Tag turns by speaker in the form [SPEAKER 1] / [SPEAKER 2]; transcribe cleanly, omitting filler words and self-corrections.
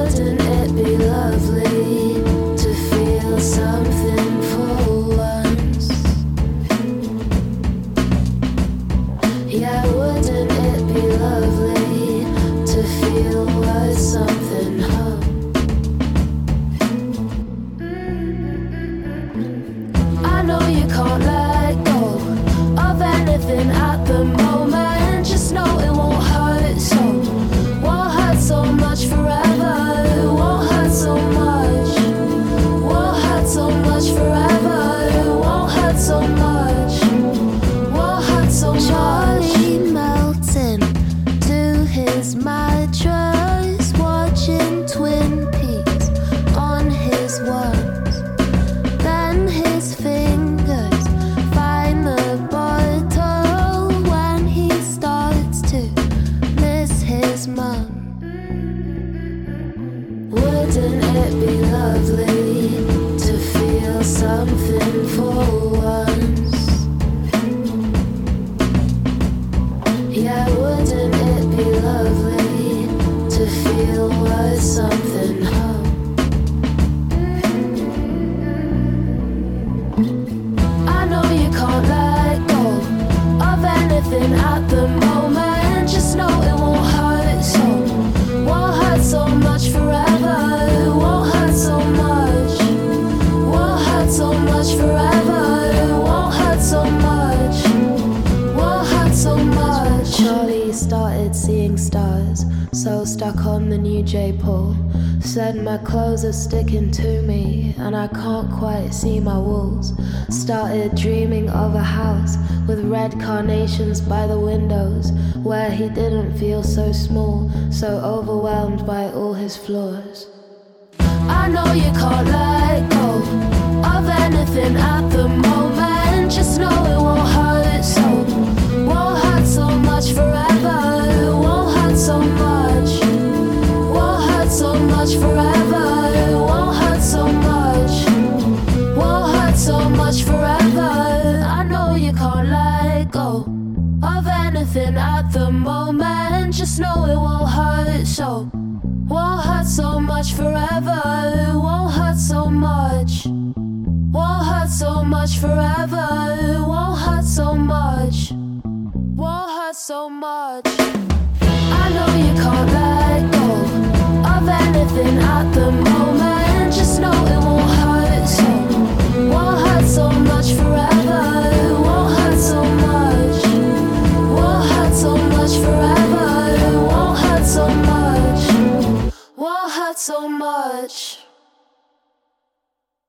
[SPEAKER 1] wouldn't it be lovely to feel something for once? Yeah, wouldn't it be lovely to feel worth something, huh? I know you can't let go of anything at the moment. Just know it won't hurt so. Won't hurt so much forever. It won't hurt so much. Won't hurt so much forever. It won't hurt so much. Won't hurt so much. Charlie melting to his mattress, watching Twin Peaks on his ones. Then his fingers find the bottle when he starts to miss his mum. Wouldn't it be lovely to feel something for once? Yeah, wouldn't it be lovely to feel worth something, huh? I know you can't let go of anything at the moment. Just know it won't hurt so. Won't hurt so much forever. It won't hurt so much. Won't hurt so much forever. It won't hurt so much. Won't hurt so much. Charlie started seeing stars, so stuck on the new J. Paul. Said my clothes are sticking to me and I can't quite see my walls. Started dreaming of a house with red carnations by the windows, where he didn't feel so small, so overwhelmed by all his flaws. I know you can't let go of anything at the moment. Just know it won't hurt so. Won't hurt so much forever. It won't hurt so much. Won't hurt so much forever. It won't hurt so much. Won't hurt so much forever. I know you can't let go of anything at the moment. Just know it won't hurt so. Won't hurt so much forever. It won't hurt so much. Won't hurt so much forever. It won't hurt so much. Won't hurt so much. I know you can't let go of anything at the